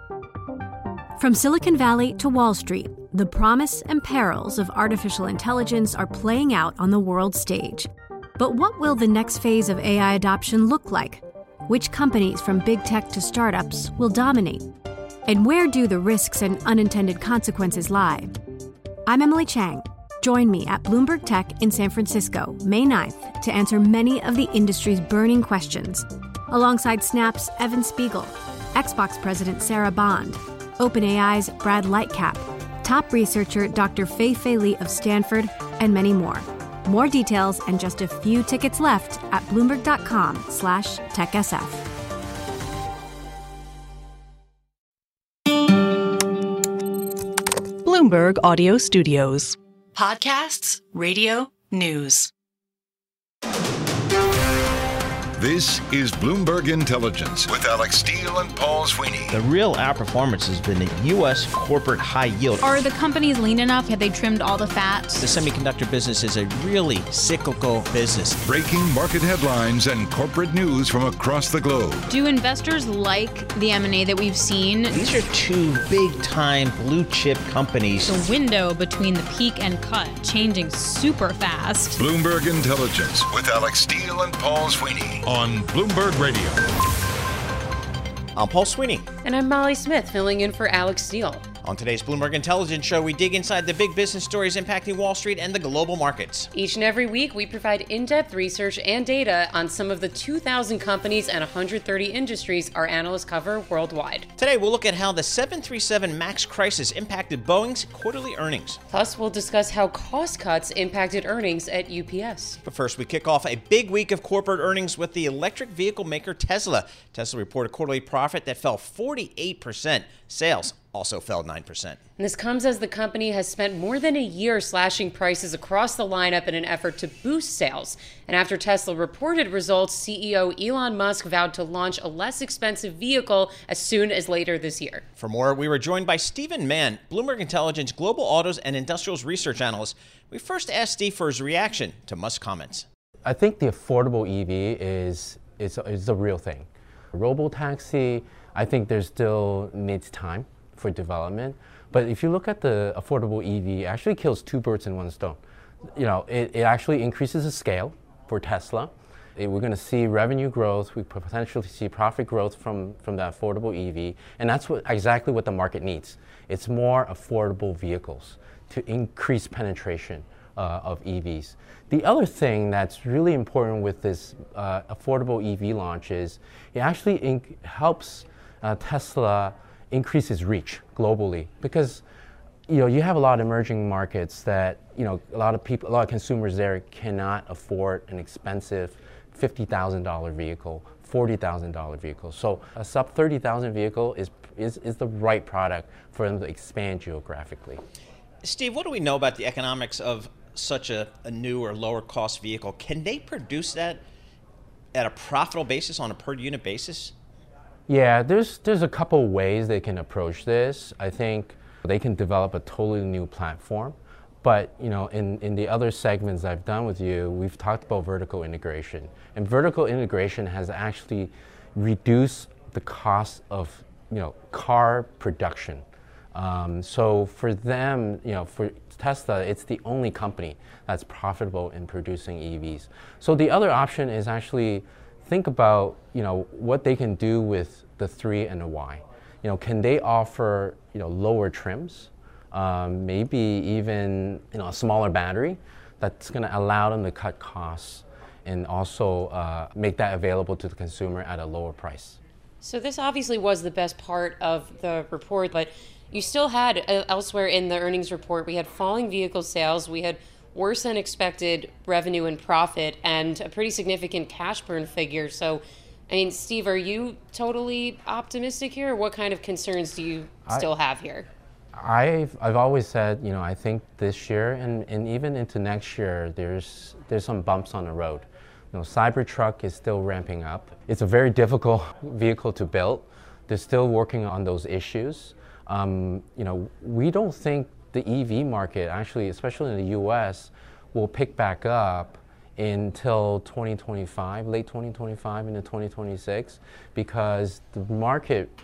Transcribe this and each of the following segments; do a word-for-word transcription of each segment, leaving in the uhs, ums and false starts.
From Silicon Valley to Wall Street, the promise and perils of artificial intelligence are playing out on the world stage. But what will the next phase of A I adoption look like? Which companies from big tech to startups will dominate? And where do the risks and unintended consequences lie? I'm Emily Chang. Join me at Bloomberg Tech in San Francisco, May ninth, to answer many of the industry's burning questions, alongside Snap's Evan Spiegel, Xbox President Sarah Bond, OpenAI's Brad Lightcap, top researcher Doctor Fei-Fei Li of Stanford, and many more. More details and just a few tickets left at bloomberg.com slash techsf. Bloomberg Audio Studios. Podcasts, radio, news. This is Bloomberg Intelligence with Alex Steele and Paul Sweeney. The real outperformance has been the U S corporate high yield. Are the companies lean enough? Have they trimmed all the fat? The semiconductor business is a really cyclical business. Breaking market headlines and corporate news from across the globe. Do investors like the M and A that we've seen? These are two big-time blue-chip companies. The window between the peak and cut changing super fast. Bloomberg Intelligence with Alex Steele and Paul Sweeney on Bloomberg Radio. I'm Paul Sweeney. And I'm Molly Smith, filling in for Alex Steele. On today's Bloomberg Intelligence show, we dig inside the big business stories impacting Wall Street and the global markets. Each and every week, we provide in-depth research and data on some of the two thousand companies and one hundred thirty industries our analysts cover worldwide. Today, we'll look at how the seven thirty-seven MAX crisis impacted Boeing's quarterly earnings. Plus, we'll discuss how cost cuts impacted earnings at U P S. But first, we kick off a big week of corporate earnings with the electric vehicle maker Tesla. Tesla reported quarterly profit that fell forty-eight percent. Sales also fell nine percent. And this comes as the company has spent more than a year slashing prices across the lineup in an effort to boost sales. And after Tesla reported results, C E O Elon Musk vowed to launch a less expensive vehicle as soon as later this year. For more, we were joined by Stephen Mann, Bloomberg Intelligence Global Autos and Industrials Research Analyst. We first asked Steve for his reaction to Musk's comments. I think the affordable E V is, is, is the real thing. Robotaxi, I think there still needs time for development. But if you look at the affordable E V, it actually kills two birds in one stone. You know, it, it actually increases the scale for Tesla. It, we're going to see revenue growth. We potentially see profit growth from, from the affordable E V. And that's what, exactly what the market needs. It's more affordable vehicles to increase penetration uh, of E Vs. The other thing that's really important with this uh, affordable E V launch is it actually inc- helps uh, Tesla increase its reach globally, because you know you have a lot of emerging markets that you know a lot of people, a lot of consumers there cannot afford an expensive fifty thousand dollars vehicle, forty thousand dollars vehicle. So a sub thirty thousand vehicle is, is is the right product for them to expand geographically. Steve, what do we know about the economics of such a, a new or lower cost vehicle? Can they produce that at a profitable basis on a per unit basis? Yeah, there's there's a couple ways they can approach this. I think they can develop a totally new platform. But you know, in, in the other segments I've done with you, we've talked about vertical integration. And vertical integration has actually reduced the cost of you know car production. Um, so for them, you know, for Tesla, it's the only company that's profitable in producing E Vs. So the other option is actually think about, you know, what they can do with the three and the Y. You know, can they offer, you know, lower trims, um, maybe even, you know, a smaller battery that's going to allow them to cut costs and also uh, make that available to the consumer at a lower price. So this obviously was the best part of the report, but you still had uh, elsewhere in the earnings report, we had falling vehicle sales, we had worse than expected revenue and profit, and a pretty significant cash burn figure. So, I mean, Steve, are you totally optimistic here? Or what kind of concerns do you I, still have here? I've I've always said, you know, I think this year and, and even into next year, there's there's some bumps on the road. You know, Cybertruck is still ramping up. It's a very difficult vehicle to build. They're still working on those issues. Um, you know, we don't think the E V market, actually, especially in the U S, will pick back up until twenty twenty-five, late twenty twenty-five into twenty twenty-six, because the market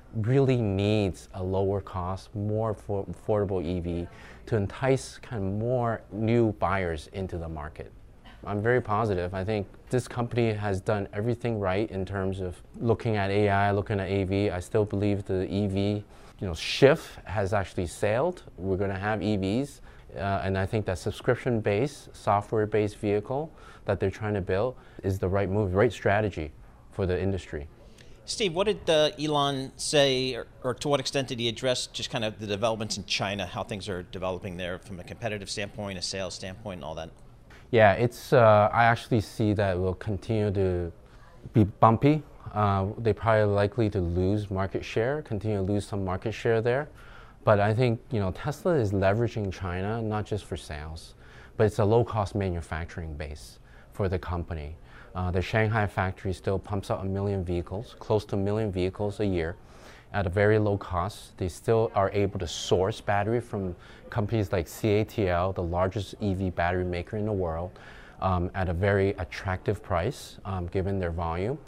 really needs a lower cost, more for affordable E V to entice kind of more new buyers into the market. I'm very positive. I think this company has done everything right in terms of looking at A I, looking at A V. I still believe the E V, you know, shift has actually sailed. We're going to have E Vs, uh, and I think that subscription-based, software-based vehicle that they're trying to build is the right move, right strategy for the industry. Steve, what did uh, Elon say, or, or to what extent did he address just kind of the developments in China, how things are developing there from a competitive standpoint, a sales standpoint, and all that? Yeah, it's. Uh, I actually see that it will continue to be bumpy. Uh, they're probably likely to lose market share, continue to lose some market share there. But I think, you know, Tesla is leveraging China not just for sales, but it's a low-cost manufacturing base for the company. Uh, the Shanghai factory still pumps out a million vehicles, close to a million vehicles a year, at a very low cost. They still are able to source battery from companies like C A T L, the largest E V battery maker in the world, um, at a very attractive price, um, given their volume.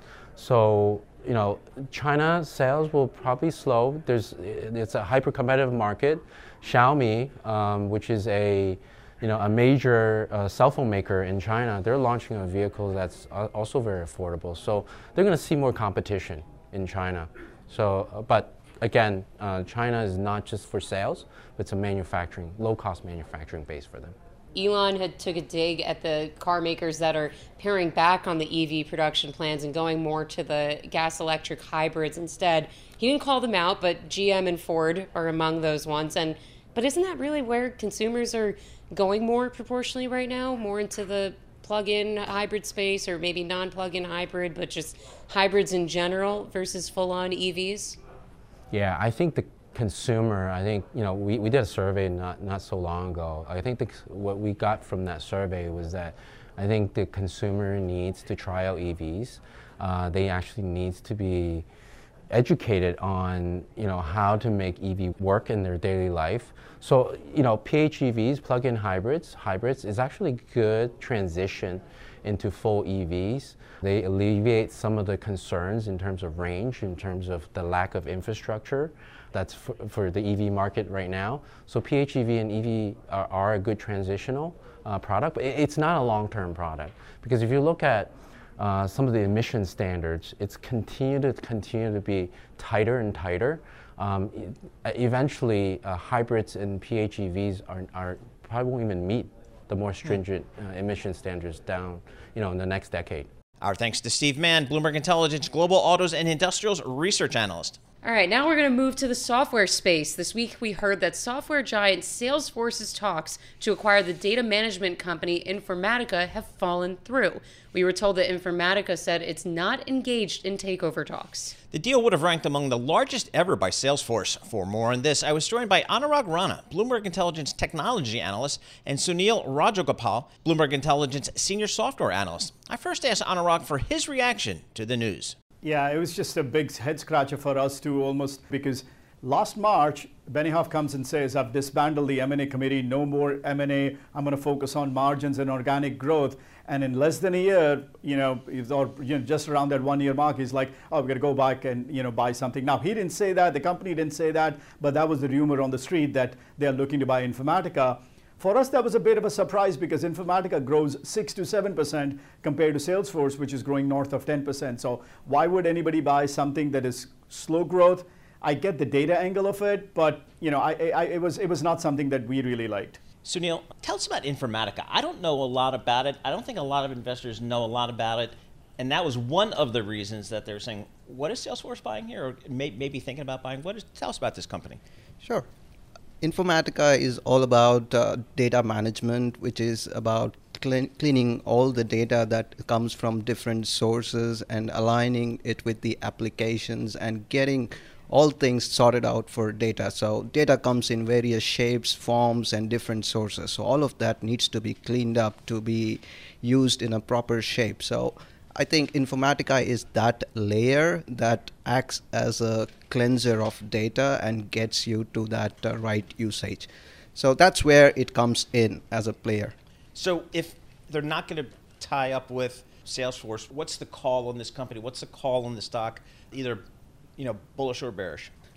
So, you know, China sales will probably slow. There's, it's a hyper-competitive market. Xiaomi, um, which is a, you know, a major uh, cell phone maker in China, they're launching a vehicle that's also very affordable. So they're going to see more competition in China. So, uh, but again, uh, China is not just for sales, but it's a manufacturing, low-cost manufacturing base for them. Elon had took a dig at the car makers that are paring back on the E V production plans and going more to the gas-electric hybrids instead. He didn't call them out, but G M and Ford are among those ones. And but isn't that really where consumers are going more proportionally right now, more into the plug-in hybrid space, or maybe non-plug-in hybrid, but just hybrids in general versus full-on E Vs? Yeah, I think the consumer, I think, you know, we, we did a survey not, not so long ago. I think the, what we got from that survey was that I think the consumer needs to try out E Vs. Uh, they actually needs to be educated on, you know, how to make E V work in their daily life. So, you know, P H E Vs, plug-in hybrids, hybrids is actually good transition into full E Vs. They alleviate some of the concerns in terms of range, in terms of the lack of infrastructure that's for, for the E V market right now. So P H E V and E V are, are a good transitional uh, product, but it's not a long-term product. Because if you look at uh, some of the emission standards, it's continued to continue to be tighter and tighter. Um, eventually, uh, hybrids and P H E Vs are, are probably won't even meet the more stringent uh, emission standards down, you know, in the next decade. Our thanks to Steve Mann, Bloomberg Intelligence Global Autos and Industrials Research Analyst. All right, now we're going to move to the software space. This week we heard that software giant Salesforce's talks to acquire the data management company Informatica have fallen through. We were told that Informatica said it's not engaged in takeover talks. The deal would have ranked among the largest ever by Salesforce. For more on this, I was joined by Anurag Rana, Bloomberg Intelligence Technology Analyst, and Sunil Rajagopal, Bloomberg Intelligence Senior Software Analyst. I first asked Anurag for his reaction to the news. Yeah, it was just a big head scratcher for us too, almost, because last March, Benioff comes and says, I've disbanded the M and A committee, no more M and A, I'm going to focus on margins and organic growth. And in less than a year, you know, or you know, just around that one year mark, he's like, oh, we're going to go back and, you know, buy something. Now, he didn't say that, the company didn't say that, but that was the rumor on the street that they're looking to buy Informatica. For us, that was a bit of a surprise because Informatica grows six to seven percent compared to Salesforce, which is growing north of ten percent. So why would anybody buy something that is slow growth? I get the data angle of it, but you know, I, I, it was it was not something that we really liked. Sunil, tell us about Informatica. I don't know a lot about it. I don't think a lot of investors know a lot about it. And that was one of the reasons that they're saying, what is Salesforce buying here? Or may, maybe thinking about buying. What is, tell us about this company. Sure. Informatica is all about uh, data management, which is about clean, cleaning all the data that comes from different sources and aligning it with the applications and getting all things sorted out for data. So data comes in various shapes, forms, and different sources. So all of that needs to be cleaned up to be used in a proper shape. So I think Informatica is that layer that acts as a cleanser of data and gets you to that uh, right usage. So that's where it comes in as a player. So if they're not going to tie up with Salesforce, what's the call on this company? What's the call on the stock? Either, you know, bullish or bearish?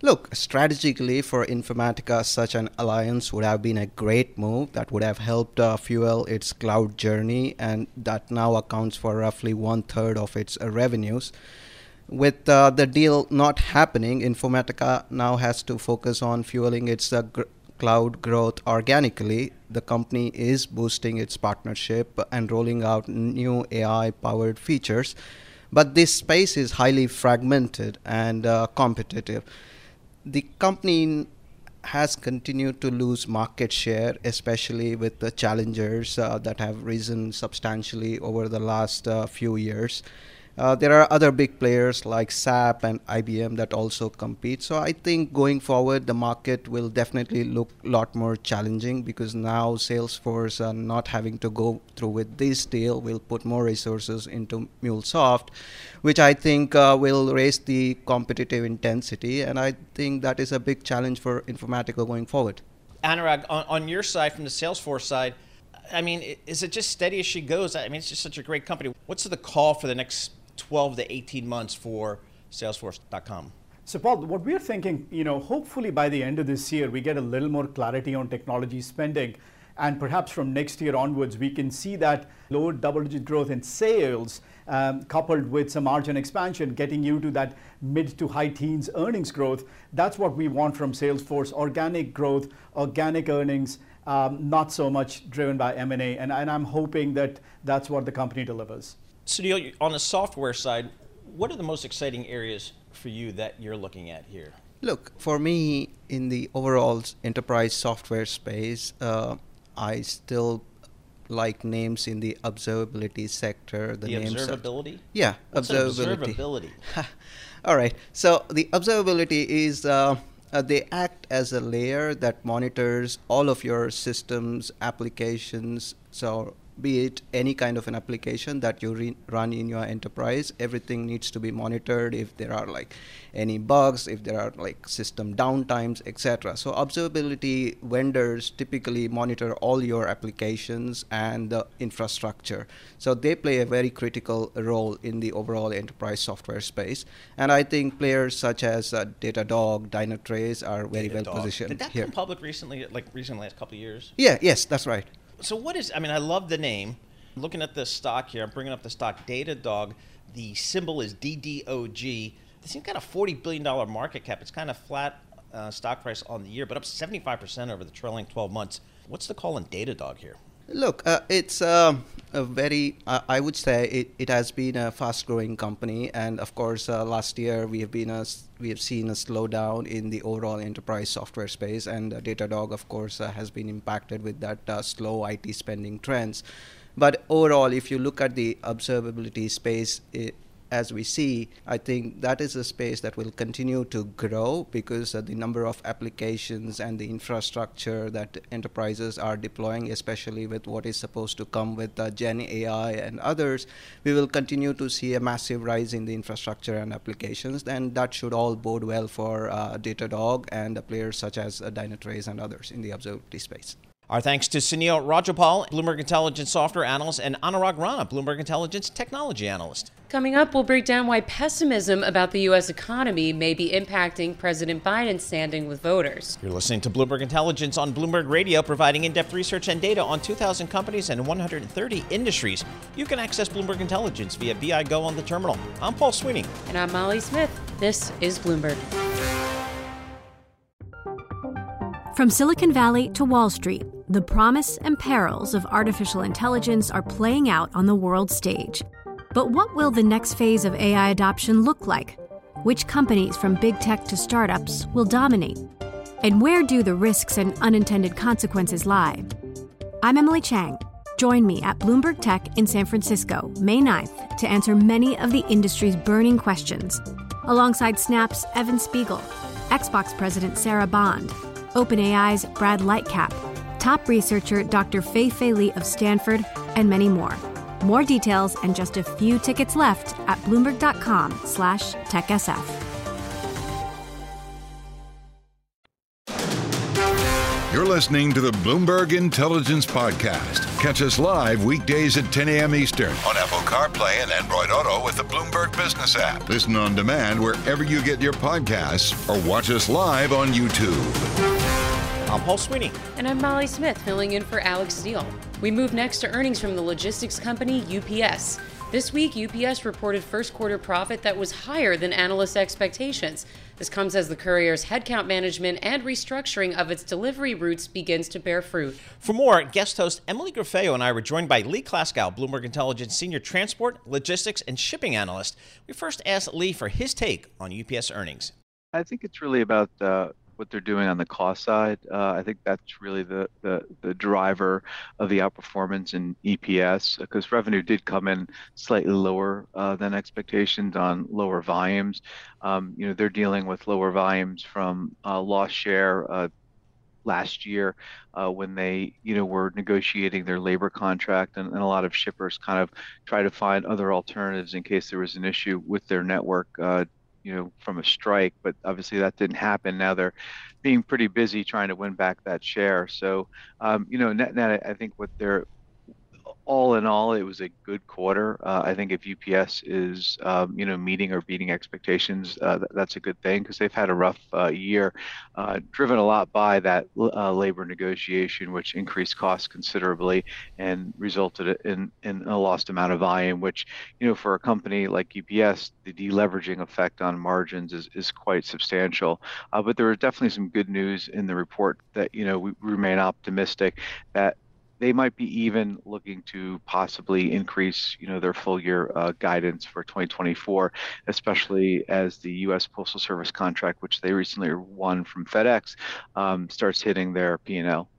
Look, strategically for Informatica, such an alliance would have been a great move that would have helped uh, fuel its cloud journey, and that now accounts for roughly one third of its uh, revenues. With uh, the deal not happening, Informatica now has to focus on fueling its uh, gr- cloud growth organically. The company is boosting its partnership and rolling out new A I-powered features, but this space is highly fragmented and uh, competitive. The company has continued to lose market share, especially with the challengers uh, that have risen substantially over the last uh, few years. Uh, there are other big players like S A P and I B M that also compete. So I think going forward, the market will definitely look a lot more challenging, because now Salesforce, uh, not having to go through with this deal, will put more resources into MuleSoft, which I think uh, will raise the competitive intensity. And I think that is a big challenge for Informatica going forward. Anurag, on, on your side, from the Salesforce side, I mean, is it just steady as she goes? I mean, it's just such a great company. What's the call for the next twelve to eighteen months for Salesforce dot com? So Paul, what we're thinking, you know, hopefully by the end of this year, we get a little more clarity on technology spending. And perhaps from next year onwards, we can see that low double-digit growth in sales um, coupled with some margin expansion, getting you to that mid to high teens earnings growth. That's what we want from Salesforce: organic growth, organic earnings, um, not so much driven by M and A. And, and I'm hoping that that's what the company delivers. Sunil, on the software side, what are the most exciting areas for you that you're looking at here? Look, for me, in the overall enterprise software space, uh, I still like names in the observability sector. The, the names observability? Of, yeah, What's observability. observability? All right. So the observability is uh, uh, they act as a layer that monitors all of your systems, applications. So be it any kind of an application that you re- run in your enterprise, everything needs to be monitored if there are like any bugs, if there are like system downtimes, et cetera. So observability vendors typically monitor all your applications and the infrastructure. So they play a very critical role in the overall enterprise software space. And I think players such as uh, Datadog, Dynatrace are very Datadog. well positioned Did that here. come public recently, like recently, last couple of years? Yeah, yes, that's right. So what is, I mean, I love the name. Looking at the stock here, I'm bringing up the stock Datadog. The symbol is D D O G. This thing's got a forty billion dollars market cap. It's kind of flat uh, stock price on the year, but up seventy-five percent over the trailing twelve months. What's the call on Datadog here? Look, uh, it's uh, a very, uh, I would say it, it has been a fast-growing company, and of course, uh, last year we have been a, we have seen a slowdown in the overall enterprise software space, and uh, Datadog, of course, uh, has been impacted with that uh, slow I T spending trends. But overall, if you look at the observability space, it, as we see, I think that is a space that will continue to grow because uh, the number of applications and the infrastructure that enterprises are deploying, especially with what is supposed to come with uh, Gen A I and others, we will continue to see a massive rise in the infrastructure and applications, and that should all bode well for uh, Datadog and uh, players such as uh, Dynatrace and others in the observability space. Our thanks to Sunil Rajapal, Bloomberg Intelligence Software Analyst, and Anurag Rana, Bloomberg Intelligence Technology Analyst. Coming up, we'll break down why pessimism about the U S economy may be impacting President Biden's standing with voters. You're listening to Bloomberg Intelligence on Bloomberg Radio, providing in-depth research and data on two thousand companies and one hundred thirty industries. You can access Bloomberg Intelligence via B I Go on the terminal. I'm Paul Sweeney. And I'm Molly Smith. This is Bloomberg. From Silicon Valley to Wall Street, the promise and perils of artificial intelligence are playing out on the world stage. But what will the next phase of A I adoption look like? Which companies, from big tech to startups, will dominate? And where do the risks and unintended consequences lie? I'm Emily Chang. Join me at Bloomberg Tech in San Francisco, May ninth, to answer many of the industry's burning questions, alongside Snap's Evan Spiegel, Xbox President Sarah Bond, OpenAI's Brad Lightcap, top researcher Doctor Fei-Fei Li of Stanford, and many more. More details and just a few tickets left at Bloomberg.com slash TechSF. You're listening to the Bloomberg Intelligence Podcast. Catch us live weekdays at ten a.m. Eastern on Apple CarPlay and Android Auto with the Bloomberg Business app. Listen on demand wherever you get your podcasts or watch us live on YouTube. I'm Paul Sweeney. And I'm Molly Smith, filling in for Alex Steele. We move next to earnings from the logistics company U P S. This week, U P S reported first quarter profit that was higher than analyst expectations. This comes as the courier's headcount management and restructuring of its delivery routes begins to bear fruit. For more, guest host Emily Grafeo and I were joined by Lee Klaskow, Bloomberg Intelligence Senior Transport, Logistics, and Shipping Analyst. We first asked Lee for his take on U P S earnings. I think it's really about uh, what they're doing on the cost side. Uh, I think that's really the, the, the driver of the outperformance in E P S, because revenue did come in slightly lower uh, than expectations on lower volumes. Um, you know, they're dealing with lower volumes from uh, lost share uh, last year uh, when they, you know, were negotiating their labor contract, and, and a lot of shippers kind of try to find other alternatives in case there was an issue with their network. Uh, you know, from a strike, but obviously that didn't happen. Now they're being pretty busy trying to win back that share. So, um, you know, net, net, I think what they're, all in all, it was a good quarter. Uh, I think if U P S is, um, you know, meeting or beating expectations, uh, th- that's a good thing, because they've had a rough uh, year, uh, driven a lot by that uh, labor negotiation, which increased costs considerably and resulted in, in a lost amount of volume, which, you know, for a company like U P S, the deleveraging effect on margins is, is quite substantial. Uh, but there was definitely some good news in the report that, you know, we remain optimistic that they might be even looking to possibly increase, you know, their full year uh, guidance for twenty twenty-four, especially as the U S Postal Service contract, which they recently won from FedEx, um, starts hitting their P and L.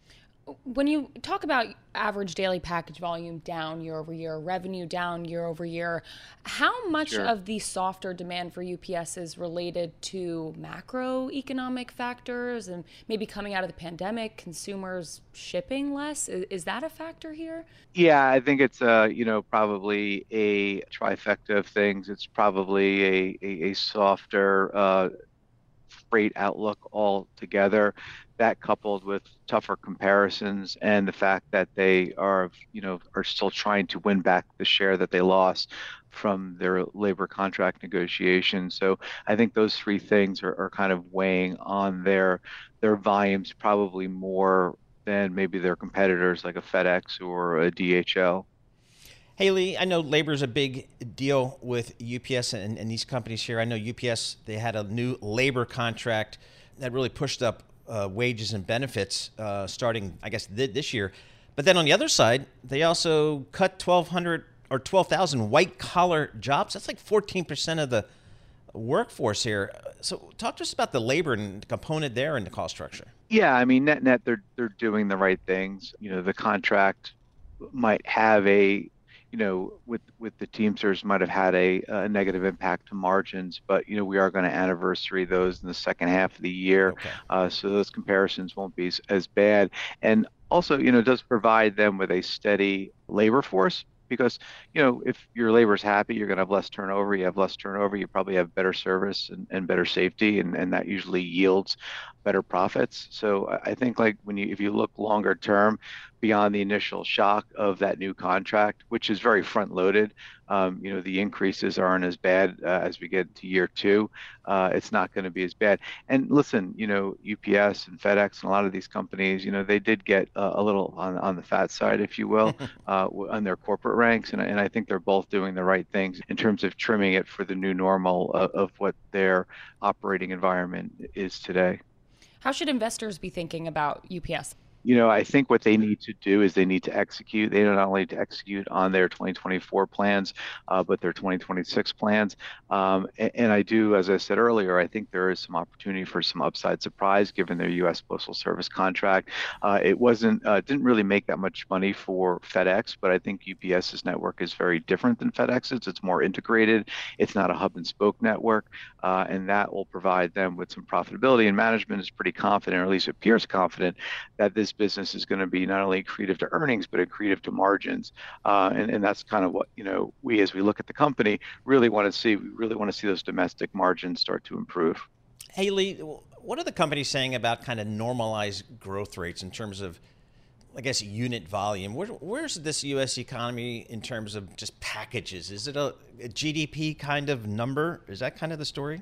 When you talk about average daily package volume down year over year, revenue down year over year, how much Sure. of the softer demand for U P S is related to macroeconomic factors and maybe coming out of the pandemic, consumers shipping less? Is, is that a factor here? Yeah, I think it's uh, you know, probably a trifecta of things. It's probably a a, a softer uh, freight outlook altogether. That coupled with tougher comparisons and the fact that they are, you know, are still trying to win back the share that they lost from their labor contract negotiations. So I think those three things are, are kind of weighing on their their volumes probably more than maybe their competitors like a FedEx or a D H L. Hey, Lee, I know labor is a big deal with U P S and, and these companies here. I know U P S, they had a new labor contract that really pushed up uh, wages and benefits uh, starting, I guess, th- this year. But then on the other side, they also cut twelve hundred or twelve thousand white-collar jobs. That's like fourteen percent of the workforce here. So talk to us about the labor and the component there in the cost structure. Yeah, I mean, net net, they're they're doing the right things. You know, the contract might have a, you know, with with the Teamsters might have had a, a negative impact to margins, but, you know, we are going to anniversary those in the second half of the year. Okay. Uh, so those comparisons won't be as, as bad. And also, you know, it does provide them with a steady labor force, because, you know, if your labor's happy, you're going to have less turnover. You have less turnover, you probably have better service and, and better safety, and, and that usually yields better profits. So I think, like, when you if you look longer term, beyond the initial shock of that new contract, which is very front loaded, um, you know, the increases aren't as bad uh, as we get to year two. Uh, it's not going to be as bad. And listen, you know, U P S and FedEx and a lot of these companies, you know, they did get uh, a little on, on the fat side, if you will, uh, on their corporate ranks. And, and I think they're both doing the right things in terms of trimming it for the new normal of, of what their operating environment is today. How should investors be thinking about U P S? You know, I think what they need to do is they need to execute. They not only to execute on their twenty twenty-four plans, uh, but their twenty twenty-six plans. Um, and, and I do, as I said earlier, I think there is some opportunity for some upside surprise given their U S Postal Service contract. Uh, it wasn't, uh, didn't really make that much money for FedEx, but I think UPS's network is very different than FedEx's. It's more integrated. It's not a hub and spoke network, uh, and that will provide them with some profitability. And management is pretty confident, or at least appears confident, that this business is going to be not only accretive to earnings, but accretive to margins. Uh, and, and that's kind of what, you know, we, as we look at the company, really want to see. We really want to see those domestic margins start to improve. Hey, Lee, What are the companies saying about kind of normalized growth rates in terms of, I guess, unit volume? Where, where's this U S economy in terms of just packages? Is it a, a G D P kind of number? Is that kind of the story?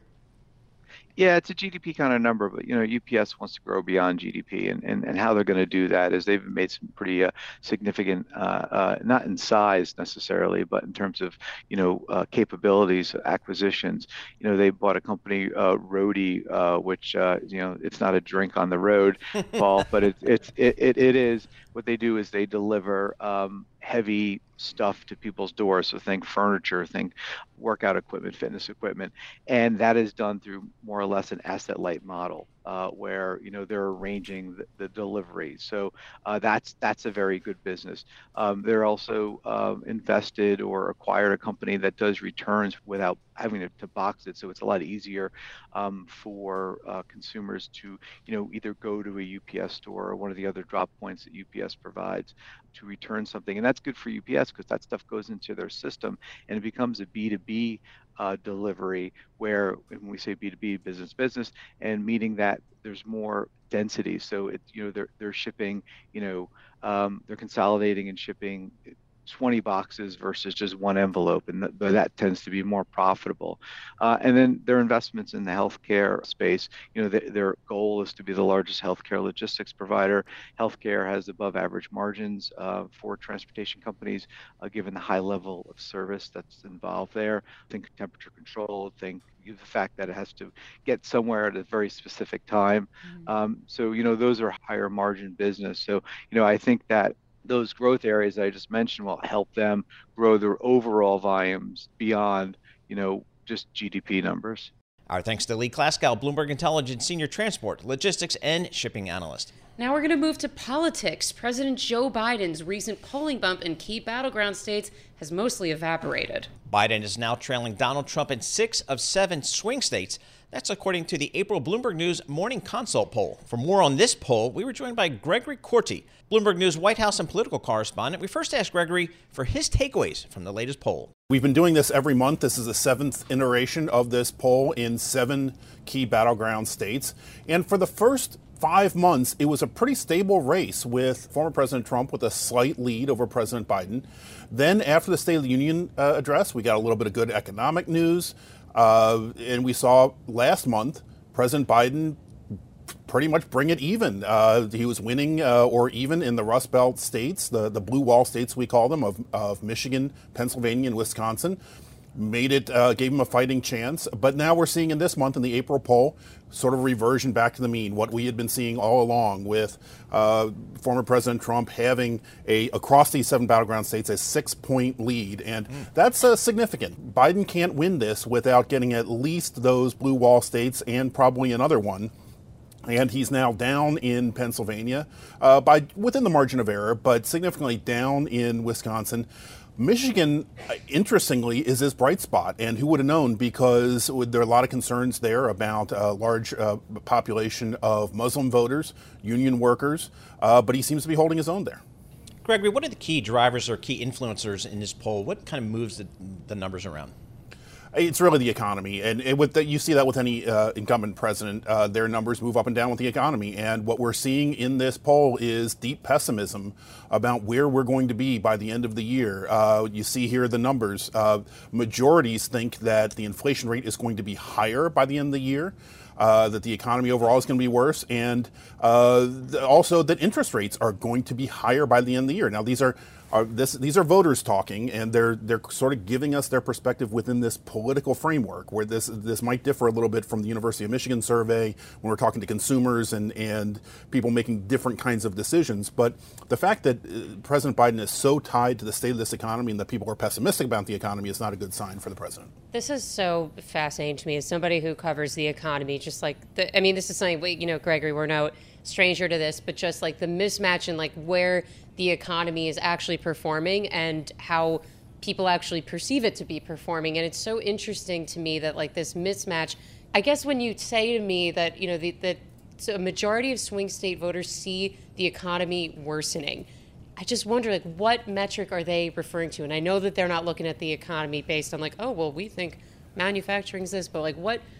Yeah, it's a G D P kind of number, but you know, U P S wants to grow beyond G D P, and and, and how they're going to do that is they've made some pretty uh, significant, uh, uh, not in size necessarily, but in terms of you know uh, capabilities, acquisitions. You know, they bought a company, uh, Roadie, uh, which uh, you know it's not a drink on the road, Paul, but it, it's it, it it is. What they do is they deliver um, heavy stuff to people's doors. So think furniture, think workout equipment, fitness equipment, and that is done through more or less an asset-light model, uh, where you know they're arranging the, the delivery. So uh, that's that's a very good business. Um, they're also um, invested or acquired a company that does returns without having to, to box it. So it's a lot easier um, for uh, consumers to you know either go to a U P S store or one of the other drop points that U P S provides to return something, and that's good for U P S because that stuff goes into their system and it becomes a B two B uh, delivery, where when we say B two B, business business, and meaning that there's more density. So it you know they're they're shipping you know um, they're consolidating and shipping twenty boxes versus just one envelope, and th- that tends to be more profitable. Uh, and then their investments in the healthcare space, you know, th- their goal is to be the largest healthcare logistics provider. Healthcare has above average margins uh, for transportation companies, uh, given the high level of service that's involved there. Think temperature control, think the fact that it has to get somewhere at a very specific time. Mm-hmm. Um, so, you know, those are higher margin business. So, you know, I think that those growth areas that I just mentioned will help them grow their overall volumes beyond, you know, just G D P numbers. Our thanks to Lee Klaskow, Bloomberg Intelligence Senior Transport, Logistics, and Shipping Analyst. Now we're going to move to politics. President Joe Biden's recent polling bump in key battleground states has mostly evaporated. Biden is now trailing Donald Trump in six of seven swing states. That's according to the April Bloomberg News Morning Consult poll. For more on this poll, we were joined by Gregory Corti, Bloomberg News White House and political correspondent. We first asked Gregory for his takeaways from the latest poll. We've been doing this every month. This is the seventh iteration of this poll in seven key battleground states. And for the first five months, it was a pretty stable race with former President Trump with a slight lead over President Biden. Then after the State of the Union uh, address, we got a little bit of good economic news. Uh, and we saw last month President Biden pretty much bring it even. Uh, he was winning uh, or even in the Rust Belt states, the, the blue wall states we call them, of, of Michigan, Pennsylvania, and Wisconsin. Made it, uh, gave him a fighting chance. But now we're seeing in this month, in the April poll, sort of reversion back to the mean, what we had been seeing all along with uh, former President Trump having a, across these seven battleground states, a six-point lead. And mm. that's uh, significant. Biden can't win this without getting at least those blue wall states and probably another one. And he's now down in Pennsylvania uh, by within the margin of error, but significantly down in Wisconsin. Michigan, interestingly, is his bright spot, and who would have known, because there are a lot of concerns there about a large uh, population of Muslim voters, union workers, uh, but he seems to be holding his own there. Gregory, what are the key drivers or key influencers in this poll? What kind of moves the, the numbers around? It's really the economy, and it, with the, you see that with any uh, incumbent president, uh, their numbers move up and down with the economy. And what we're seeing in this poll is deep pessimism about where we're going to be by the end of the year. Uh, you see here the numbers. Uh, majorities think that the inflation rate is going to be higher by the end of the year. Uh, that the economy overall is going to be worse, and uh, also that interest rates are going to be higher by the end of the year. Now, these are, are this, these are voters talking, and they're they're sort of giving us their perspective within this political framework, where this this might differ a little bit from the University of Michigan survey when we're talking to consumers and, and people making different kinds of decisions. But the fact that uh, President Biden is so tied to the state of this economy and that people are pessimistic about the economy is not a good sign for the president. This is so fascinating to me as somebody who covers the economy. Just like, the, I mean, this is something, you know, Gregory, we're no stranger to this, but just like the mismatch in like where the economy is actually performing and how people actually perceive it to be performing. And it's so interesting to me that like this mismatch, I guess when you say to me that, you know, the, that a majority of swing state voters see the economy worsening, I just wonder, like, what metric are they referring to? And I know that they're not looking at the economy based on like, oh, well, we think manufacturing's this, but like what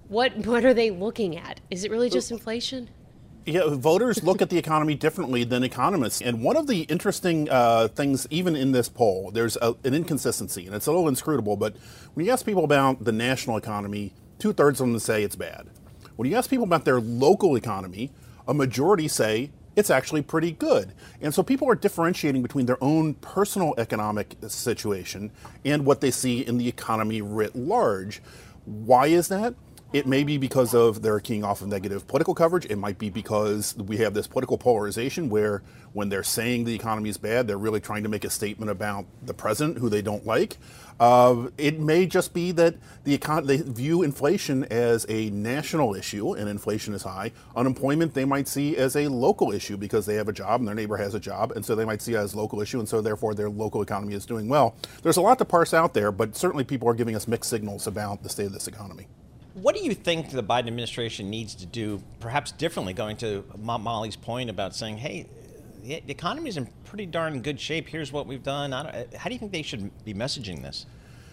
What what are they looking at? Is it really just inflation? Yeah, voters look at the economy differently than economists. And one of the interesting uh, things, even in this poll, there's a, an inconsistency, and it's a little inscrutable, but when you ask people about the national economy, two-thirds of them say it's bad. When you ask people about their local economy, a majority say it's actually pretty good. And so people are differentiating between their own personal economic situation and what they see in the economy writ large. Why is that? It may be because of they're keying off of negative political coverage. It might be because we have this political polarization where when they're saying the economy is bad, they're really trying to make a statement about the president who they don't like. Uh, it may just be that the econ- they view inflation as a national issue and inflation is high. Unemployment they might see as a local issue because they have a job and their neighbor has a job, and so they might see it as a local issue, and so therefore their local economy is doing well. There's a lot to parse out there, but certainly people are giving us mixed signals about the state of this economy. What do you think the Biden administration needs to do, perhaps differently, going to Molly's point about saying, hey, the economy is in pretty darn good shape, here's what we've done? I don't, how do you think they should be messaging this?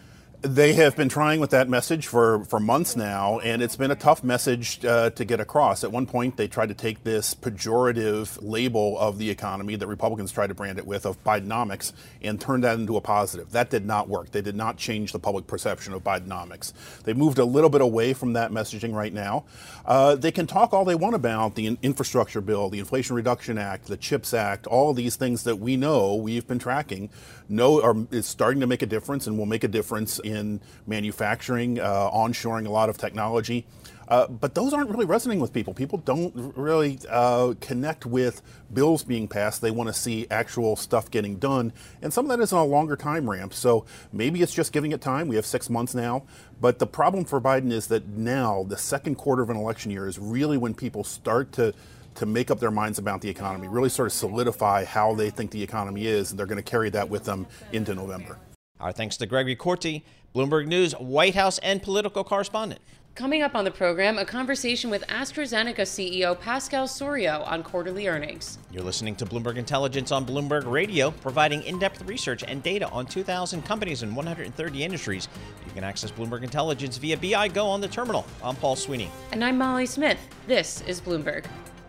They have been trying with that message for, for months now, and it's been a tough message uh, to get across. At one point, they tried to take this pejorative label of the economy that Republicans tried to brand it with, of Bidenomics, and turn that into a positive. That did not work. They did not change the public perception of Bidenomics. They've moved a little bit away from that messaging right now. Uh, they can talk all they want about the in- infrastructure bill, the Inflation Reduction Act, the CHIPS Act, all of these things that we know, we've been tracking, know are is starting to make a difference and will make a difference in manufacturing, uh, onshoring a lot of technology. Uh, but those aren't really resonating with people. People don't really uh, connect with bills being passed. They want to see actual stuff getting done. And some of that is on a longer time ramp. So maybe it's just giving it time. We have six months now. But the problem for Biden is that now, the second quarter of an election year, is really when people start to to make up their minds about the economy, really sort of solidify how they think the economy is, and they're going to carry that with them into November. Our thanks to Gregory Corti, Bloomberg News White House and political correspondent. Coming up on the program, a conversation with AstraZeneca C E O Pascal Soriot on quarterly earnings. You're listening to Bloomberg Intelligence on Bloomberg Radio, providing in-depth research and data on two thousand companies in one hundred thirty industries. You can access Bloomberg Intelligence via B I Go on the terminal. I'm Paul Sweeney. And I'm Molly Smith. This is Bloomberg.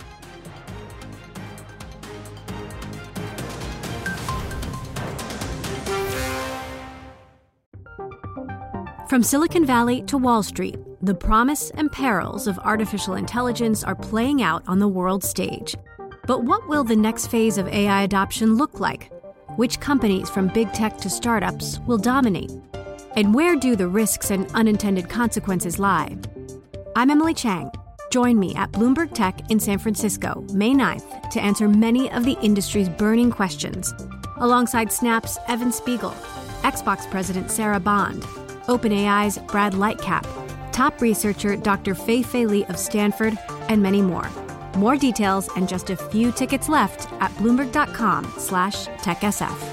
From Silicon Valley to Wall Street, the promise and perils of artificial intelligence are playing out on the world stage. But what will the next phase of A I adoption look like? Which companies, from big tech to startups, will dominate? And where do the risks and unintended consequences lie? I'm Emily Chang. Join me at Bloomberg Tech in San Francisco, May ninth, to answer many of the industry's burning questions, alongside Snap's Evan Spiegel, Xbox President Sarah Bond, OpenAI's Brad Lightcap, top researcher Doctor Fei-Fei Li of Stanford, and many more. More details and just a few tickets left at Bloomberg.com slash TechSF.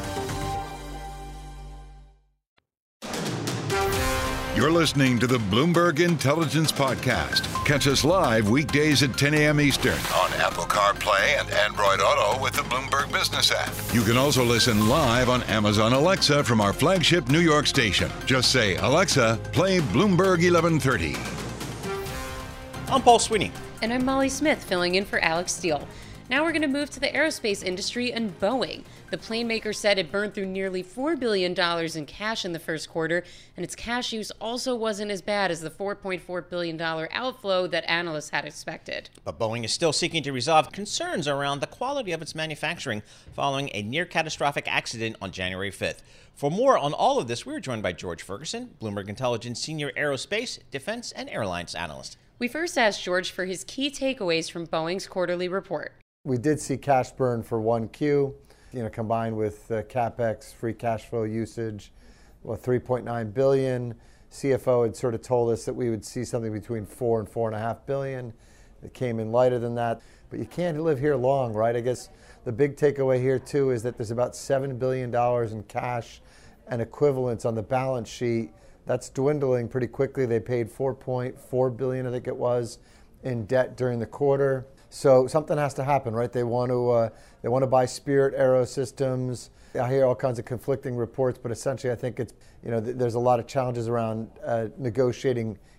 You're listening to the Bloomberg Intelligence Podcast. Catch us live weekdays at ten a.m. Eastern on Apple CarPlay and Android Auto with the Bloomberg Business app. You can also listen live on Amazon Alexa from our flagship New York station. Just say, Alexa, play Bloomberg eleven thirty. I'm Paul Sweeney. And I'm Molly Smith, filling in for Alex Steele. Now we're going to move to the aerospace industry and Boeing. The plane maker said it burned through nearly four billion dollars in cash in the first quarter, and its cash use also wasn't as bad as the four point four billion dollars outflow that analysts had expected. But Boeing is still seeking to resolve concerns around the quality of its manufacturing following a near-catastrophic accident on January fifth. For more on all of this, we were joined by George Ferguson, Bloomberg Intelligence Senior Aerospace, Defense, and Airlines Analyst. We first asked George for his key takeaways from Boeing's quarterly report. We did see cash burn for one Q, you know, combined with uh, CapEx, free cash flow usage, well, three point nine billion dollars. C F O had sort of told us that we would see something between four and four and a half billion. It came in lighter than that, but you can't live here long, right? I guess the big takeaway here too is that there's about seven billion dollars in cash and equivalents on the balance sheet. That's dwindling pretty quickly. They paid four point four billion dollars, I think it was, in debt during the quarter. So something has to happen, right? They want to uh, they want to buy Spirit Aerosystems. I hear all kinds of conflicting reports, but essentially I think it's, you know, th- there's a lot of challenges around uh, negotiating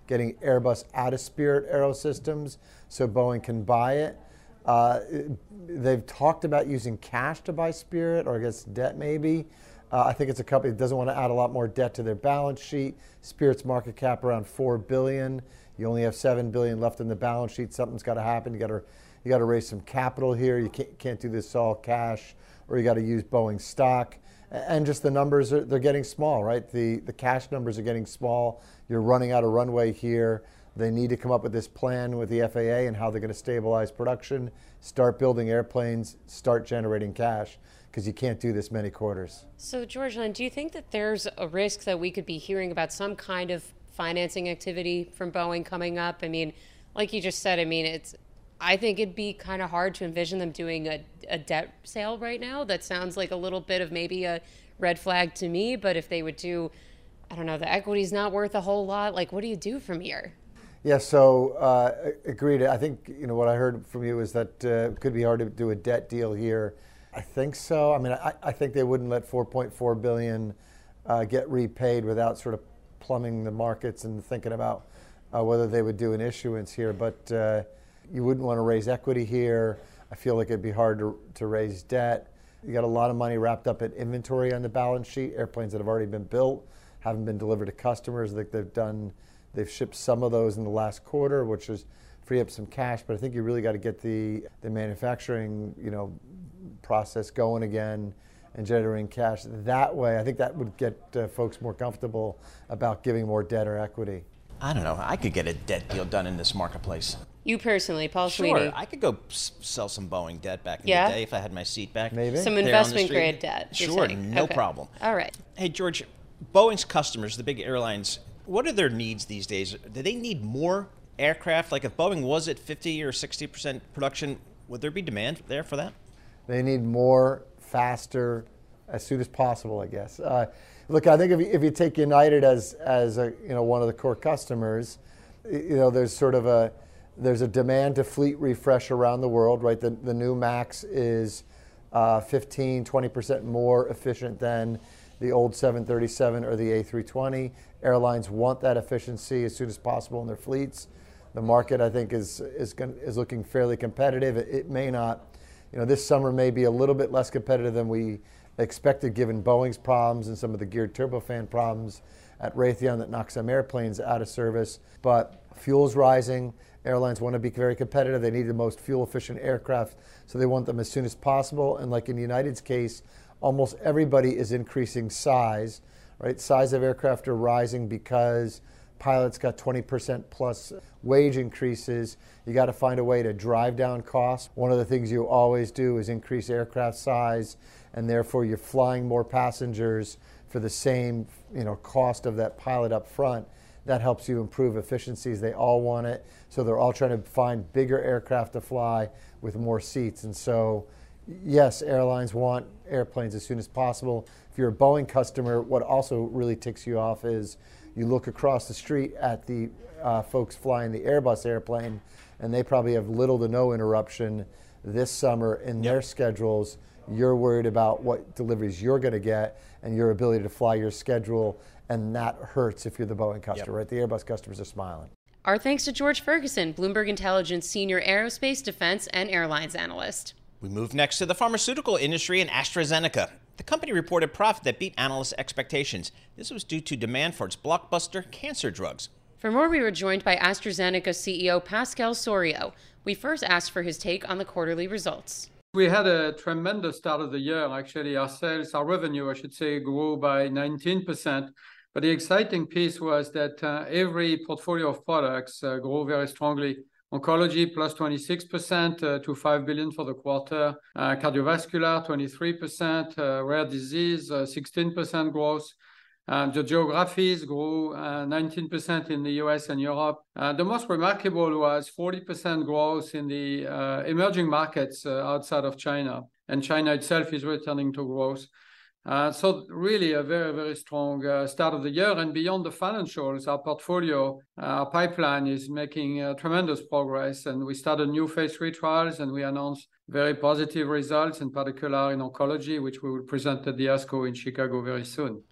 getting Airbus out of Spirit Aerosystems so Boeing can buy it. Uh, they've talked about using cash to buy Spirit, or I guess debt maybe. Uh, I think it's a company that doesn't want to add a lot more debt to their balance sheet. Spirit's market cap around four billion dollars. You only have seven billion dollars left in the balance sheet. Something's got to happen. You got to you got to raise some capital here. You can't can't do this all cash, or you got to use Boeing stock. And just the numbers are they're getting small, right? The the cash numbers are getting small. You're running out of runway here. They need to come up with this plan with the F A A and how they're going to stabilize production, start building airplanes, start generating cash, because you can't do this many quarters. So, George Lynn, do you think that there's a risk that we could be hearing about some kind of financing activity from Boeing coming up? I mean, like you just said, I mean, it's. I think it'd be kind of hard to envision them doing a, a debt sale right now. That sounds like a little bit of maybe a red flag to me. But if they would do, I don't know, the equity's not worth a whole lot. Like, what do you do from here? Yeah, so uh, agreed. I think, you know, what I heard from you is that uh, it could be hard to do a debt deal here. I think so. I mean, I, I think they wouldn't let four point four billion dollars uh, get repaid without sort of plumbing the markets and thinking about uh, whether they would do an issuance here. But uh, you wouldn't want to raise equity here. I feel like it'd be hard to, to raise debt. You got a lot of money wrapped up in inventory on the balance sheet, airplanes that have already been built, haven't been delivered to customers. Like they've done, they've shipped some of those in the last quarter, which has free up some cash. But I think you really got to get the the manufacturing, you know, process going again and generating cash. That way, I think that would get uh, folks more comfortable about giving more debt or equity. I don't know. I could get a debt deal done in this marketplace. You personally, Paul Sweeney? Sure, I could go s- sell some Boeing debt back in Yeah? the day if I had my seat back. Maybe. Some there on the investment street. grade debt, you're Sure, saying. no Okay. problem. All right. Hey, George, Boeing's customers, the big airlines, what are their needs these days? Do they need more aircraft? Like if Boeing was at fifty or sixty percent production, would there be demand there for that? They need more, faster, as soon as possible, I guess. Uh, look, I think if you, if you take United as as a, you know, one of the core customers, you know, there's sort of a there's a demand to fleet refresh around the world, right? The the new MAX is uh, fifteen, twenty percent more efficient than the old seven thirty-seven or the A three twenty. Airlines want that efficiency as soon as possible in their fleets. The market, I think, is is going, is looking fairly competitive. It, it may not, you know, this summer may be a little bit less competitive than we expected, given Boeing's problems and some of the geared turbofan problems at Raytheon that knocked some airplanes out of service. But fuel's rising. Airlines want to be very competitive. They need the most fuel-efficient aircraft, so they want them as soon as possible. And like in United's case, almost everybody is increasing size, right? Size of aircraft are rising because pilots got twenty percent plus wage increases. You got to find a way to drive down costs. One of the things you always do is increase aircraft size, and therefore you're flying more passengers for the same, you know, cost of that pilot up front. That helps you improve efficiencies. They all want it. So they're all trying to find bigger aircraft to fly with more seats. And so, yes, airlines want airplanes as soon as possible. If you're a Boeing customer, what also really ticks you off is you look across the street at the uh, folks flying the Airbus airplane, and they probably have little to no interruption this summer in their schedules. You're worried about what deliveries you're going to get and your ability to fly your schedule, and that hurts if you're the Boeing customer, right? The Airbus customers are smiling. Our thanks to George Ferguson, Bloomberg Intelligence Senior Aerospace, Defense, and Airlines Analyst. We move next to the pharmaceutical industry and AstraZeneca. The company reported profit that beat analysts' expectations. This was due to demand for its blockbuster cancer drugs. For more, we were joined by AstraZeneca C E O Pascal Soriot. We first asked for his take on the quarterly results. We had a tremendous start of the year. Actually, our sales, our revenue, I should say, grew by nineteen percent. But the exciting piece was that uh, every portfolio of products uh, grew very strongly. Oncology plus twenty-six percent uh, to five billion dollars for the quarter. Uh, cardiovascular, twenty-three percent. Uh, rare disease, uh, sixteen percent growth. Uh, the geographies grew uh, nineteen percent in the U S and Europe. Uh, the most remarkable was forty percent growth in the uh, emerging markets uh, outside of China. And China itself is returning to growth. Uh, so really a very, very strong uh, start of the year. And beyond the financials, our portfolio, uh, our pipeline is making uh, tremendous progress. And we started new phase three trials, and we announced very positive results, in particular in oncology, which we will present at the ASCO in Chicago very soon.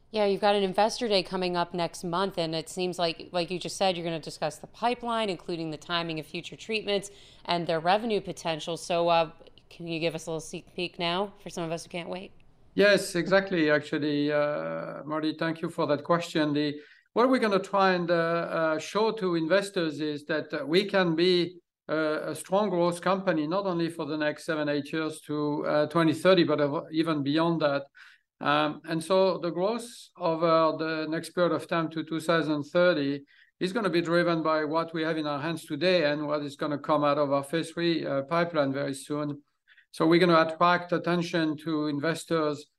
Yeah, you've got an investor day coming up next month, and it seems like, like you just said, you're going to discuss the pipeline, including the timing of future treatments and their revenue potential. So uh, can you give us a little sneak peek now for some of us who can't wait? Yes, exactly. Actually, uh, Marty, thank you for that question. The, what we're going to try and uh, uh, show to investors is that uh, we can be uh, a strong growth company, not only for the next seven, eight years to uh, twenty thirty, but even beyond that. Um, and so the growth over the next period of time to two thousand thirty is going to be driven by what we have in our hands today and what is going to come out of our phase three uh, pipeline very soon. So we're going to attract attention to investors,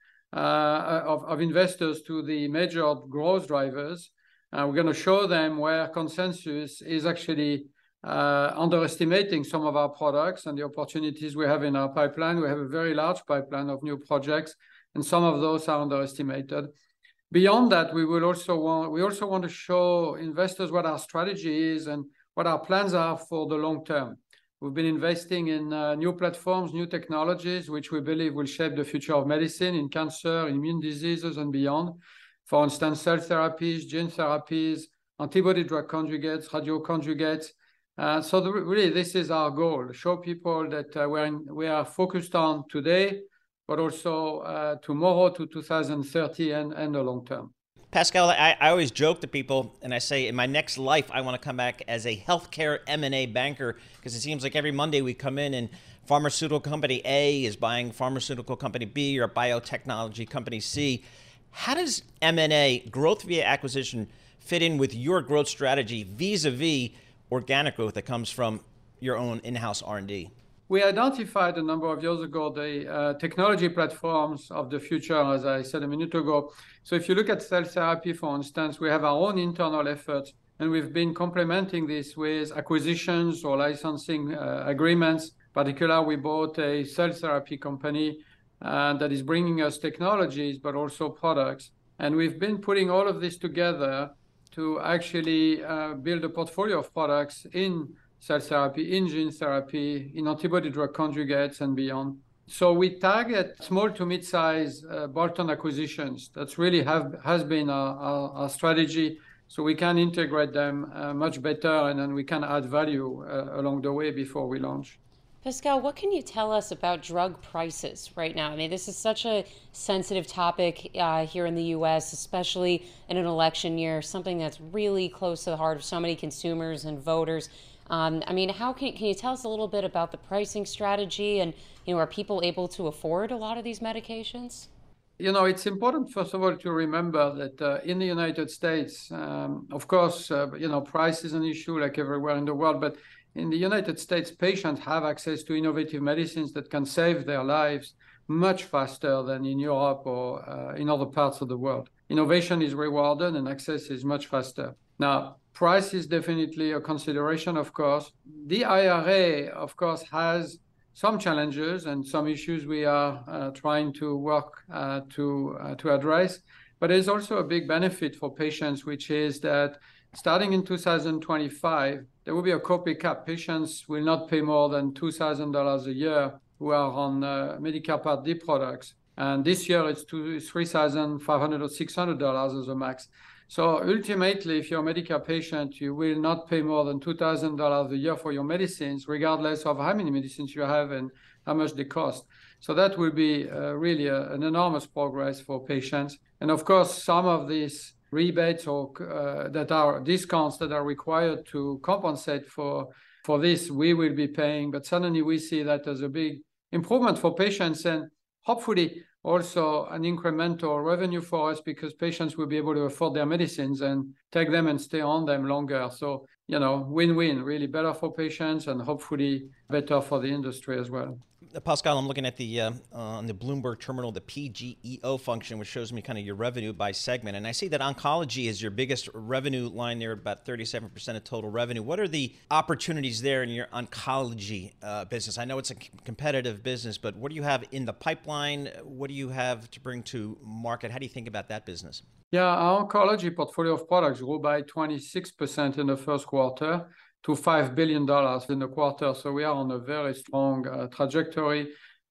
uh, of, of investors to the major growth drivers. Uh, we're going to show them where consensus is actually uh, underestimating some of our products and the opportunities we have in our pipeline. We have a very large pipeline of new projects, and some of those are underestimated. Beyond that, we will also want we also want to show investors what our strategy is and what our plans are for the long term. We've been investing in uh, new platforms, new technologies, which we believe will shape the future of medicine in cancer, immune diseases, and beyond. For instance, cell therapies, gene therapies, antibody-drug conjugates, radioconjugates. Uh, so the, really, this is our goal: show people that uh, we're in, we are focused on today, but also uh, tomorrow to two thousand thirty and, and the long term. Pascal, I, I always joke to people, and I say, in my next life, I want to come back as a healthcare M and A banker, because it seems like every Monday we come in and pharmaceutical company A is buying pharmaceutical company B or biotechnology company C. How does M and A, growth via acquisition, fit in with your growth strategy vis-a-vis organic growth that comes from your own in-house R and D? We identified a number of years ago the uh, technology platforms of the future, as I said a minute ago. So if you look at cell therapy, for instance, we have our own internal efforts, and we've been complementing this with acquisitions or licensing uh, agreements. In particular, we bought a cell therapy company uh, that is bringing us technologies, but also products. And we've been putting all of this together to actually uh, build a portfolio of products in cell therapy, in gene therapy, in antibody-drug conjugates, and beyond. So we target small to mid-size uh, bolt-on acquisitions. That's really have, has been our, our, our strategy, so we can integrate them uh, much better, and then we can add value uh, along the way before we launch. Pascal, what can you tell us about drug prices right now? I mean, this is such a sensitive topic uh, here in the U S, especially in an election year, something that's really close to the heart of so many consumers and voters. Um, I mean, how can, can you tell us a little bit about the pricing strategy, and, you know, are people able to afford a lot of these medications? You know, it's important, first of all, to remember that uh, in the United States, um, of course, uh, you know, price is an issue like everywhere in the world, but in the United States, patients have access to innovative medicines that can save their lives much faster than in Europe or uh, in other parts of the world. Innovation is rewarded and access is much faster. Now, price is definitely a consideration, of course. The I R A, of course, has some challenges and some issues we are uh, trying to work uh, to, uh, to address. But there's also a big benefit for patients, which is that starting in two thousand twenty-five, there will be a copay cap. Patients will not pay more than two thousand dollars a year who are on uh, Medicare Part D products. And this year it's three thousand five hundred dollars or six hundred dollars as a max. So ultimately, if you're a Medicare patient, you will not pay more than two thousand dollars a year for your medicines, regardless of how many medicines you have and how much they cost. So that will be uh, really a, an enormous progress for patients. And of course, some of these rebates or uh, that are discounts that are required to compensate for, for this, we will be paying. But suddenly we see that as a big improvement for patients, and hopefully also an incremental revenue for us, because patients will be able to afford their medicines and take them and stay on them longer. So, you know, win-win, really better for patients and hopefully better for the industry as well. Pascal, I'm looking at the uh, on the Bloomberg terminal, the P G E O function, which shows me kind of your revenue by segment. And I see that oncology is your biggest revenue line there, about thirty-seven percent of total revenue. What are the opportunities there in your oncology uh, business? I know it's a competitive business, but what do you have in the pipeline? What do you have to bring to market? How do you think about that business? Yeah, our oncology portfolio of products grew by twenty-six percent in the first quarter to five billion dollars in the quarter. So we are on a very strong uh, trajectory.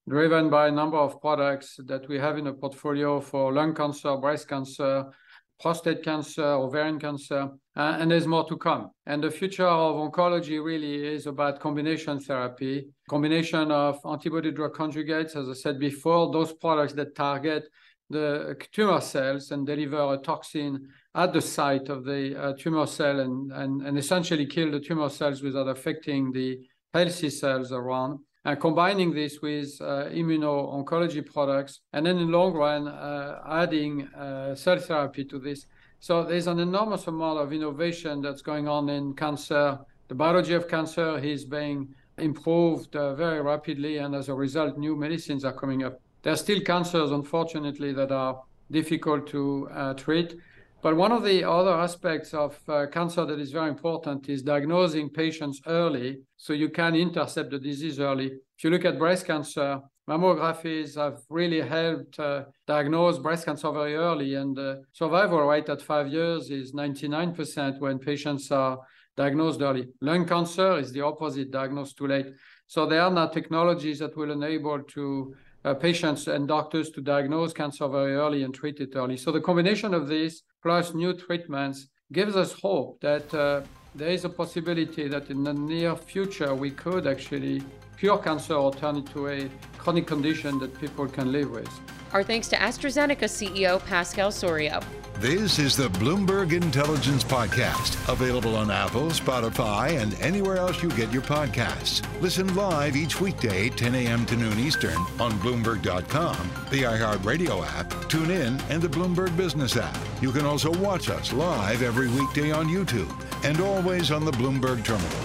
driven by a number of products that we have in the portfolio for lung cancer, breast cancer, prostate cancer, ovarian cancer, uh, and there's more to come. And the future of oncology really is about combination therapy, combination of antibody-drug conjugates, as I said before, those products that target the tumor cells and deliver a toxin at the site of the uh, tumor cell and, and, and essentially kill the tumor cells without affecting the healthy cells around. And combining this with uh, immuno-oncology products, and then in the long run, uh, adding uh, cell therapy to this. So there's an enormous amount of innovation that's going on in cancer. The biology of cancer is being improved uh, very rapidly, and as a result, new medicines are coming up. There are still cancers, unfortunately, that are difficult to uh, treat. But one of the other aspects of uh, cancer that is very important is diagnosing patients early so you can intercept the disease early. If you look at breast cancer, mammographies have really helped uh, diagnose breast cancer very early, and the survival rate at five years is ninety-nine percent when patients are diagnosed early. Lung cancer is the opposite, diagnosed too late. So there are now technologies that will enable to uh, patients and doctors to diagnose cancer very early and treat it early. So the combination of this plus new treatments gives us hope that uh, there is a possibility that in the near future we could actually cure cancer or turn it to a chronic condition that people can live with. Our thanks to AstraZeneca C E O Pascal Soriot. This is the Bloomberg Intelligence Podcast, available on Apple, Spotify, and anywhere else you get your podcasts. Listen live each weekday, ten a.m. to noon Eastern, on Bloomberg dot com, the iHeartRadio app, TuneIn, and the Bloomberg Business app. You can also watch us live every weekday on YouTube and always on the Bloomberg Terminal.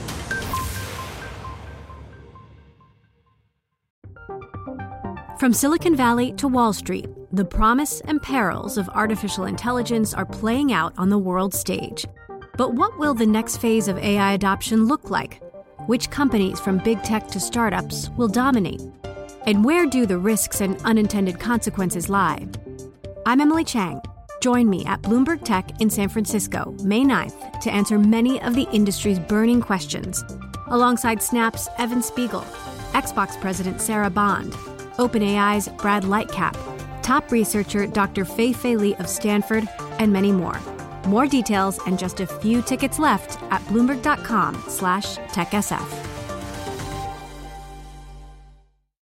From Silicon Valley to Wall Street, the promise and perils of artificial intelligence are playing out on the world stage. But what will the next phase of A I adoption look like? Which companies, from big tech to startups, will dominate? And where do the risks and unintended consequences lie? I'm Emily Chang. Join me at Bloomberg Tech in San Francisco, May ninth, to answer many of the industry's burning questions, alongside Snap's Evan Spiegel, Xbox President Sarah Bond, OpenAI's Brad Lightcap, top researcher Doctor Fei-Fei Li of Stanford, and many more. More details and just a few tickets left at Bloomberg dot com slash TechSF.